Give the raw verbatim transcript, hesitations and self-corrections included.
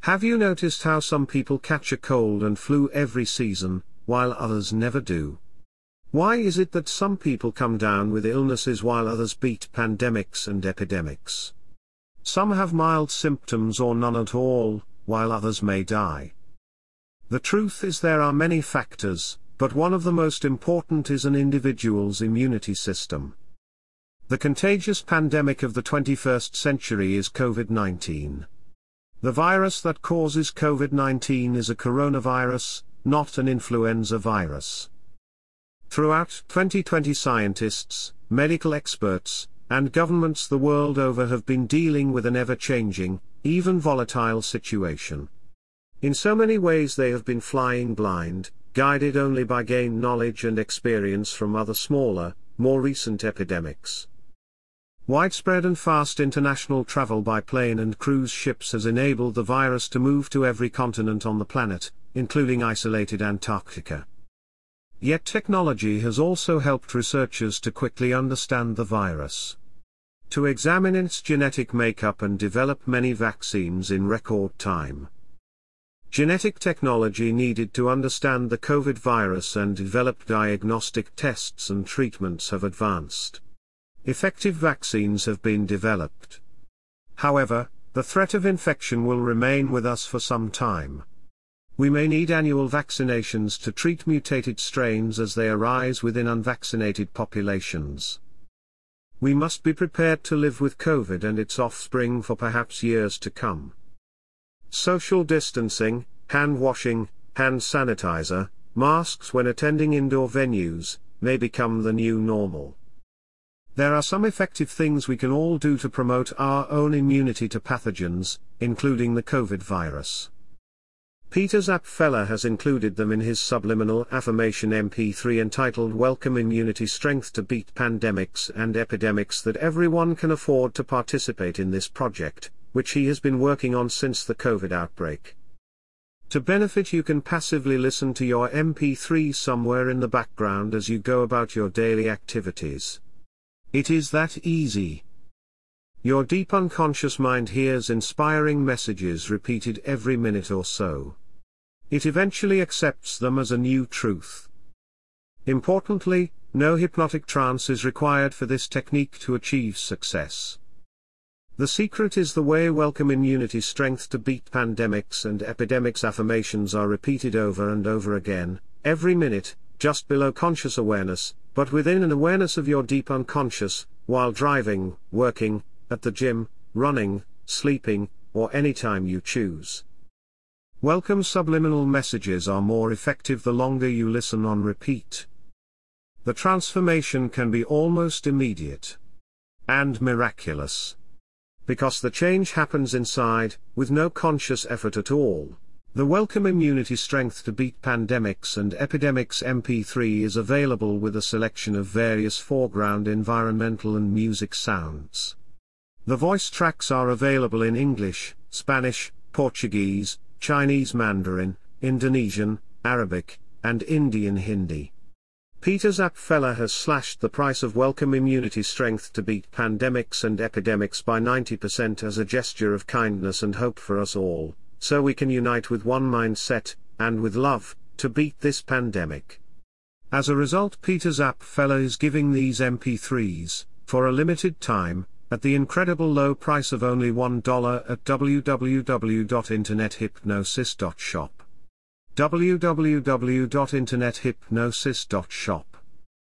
Have you noticed how some people catch a cold and flu every season, while others never do? Why is it that some people come down with illnesses while others beat pandemics and epidemics? Some have mild symptoms or none at all, while others may die. The truth is there are many factors, but one of the most important is an individual's immunity system. The contagious pandemic of the twenty-first century is COVID nineteen. The virus that causes COVID nineteen is a coronavirus, not an influenza virus. Throughout twenty twenty, scientists, medical experts, and governments the world over have been dealing with an ever-changing, even volatile situation. In so many ways they have been flying blind, guided only by gained knowledge and experience from other smaller, more recent epidemics. Widespread and fast international travel by plane and cruise ships has enabled the virus to move to every continent on the planet, including isolated Antarctica. Yet technology has also helped researchers to quickly understand the virus, to examine its genetic makeup and develop many vaccines in record time. Genetic technology needed to understand the COVID virus and develop diagnostic tests and treatments have advanced. Effective vaccines have been developed. However, the threat of infection will remain with us for some time. We may need annual vaccinations to treat mutated strains as they arise within unvaccinated populations. We must be prepared to live with COVID and its offspring for perhaps years to come. Social distancing, hand washing, hand sanitizer, masks when attending indoor venues, may become the new normal. There are some effective things we can all do to promote our own immunity to pathogens, including the COVID virus. Peter Zapffeller has included them in his subliminal affirmation M P three entitled Welcome Immunity Strength to Beat Pandemics and Epidemics that everyone can afford to participate in this project, which he has been working on since the COVID outbreak. To benefit, you can passively listen to your M P three somewhere in the background as you go about your daily activities. It is that easy. Your deep unconscious mind hears inspiring messages repeated every minute or so. It eventually accepts them as a new truth. Importantly, no hypnotic trance is required for this technique to achieve success. The secret is the way Welcome Immunity Strength to Beat Pandemics and Epidemics affirmations are repeated over and over again, every minute, just below conscious awareness, but within an awareness of your deep unconscious, while driving, working, at the gym, running, sleeping, or any time you choose. Welcome subliminal messages are more effective the longer you listen on repeat. The transformation can be almost immediate and miraculous, because the change happens inside, with no conscious effort at all. The Welcome Immunity Strength to Beat Pandemics and Epidemics M P three is available with a selection of various foreground environmental and music sounds. The voice tracks are available in English, Spanish, Portuguese, Chinese Mandarin, Indonesian, Arabic, and Indian Hindi. Peter Zapffeller has slashed the price of Welcome Immunity Strength to Beat Pandemics and Epidemics by ninety percent as a gesture of kindness and hope for us all, so we can unite with one mindset, and with love, to beat this pandemic. As a result, Peter Zapffeller is giving these M P threes, for a limited time, at the incredible low price of only one dollar at w w w dot internet hypnosis dot shop. w w w dot internet hypnosis dot shop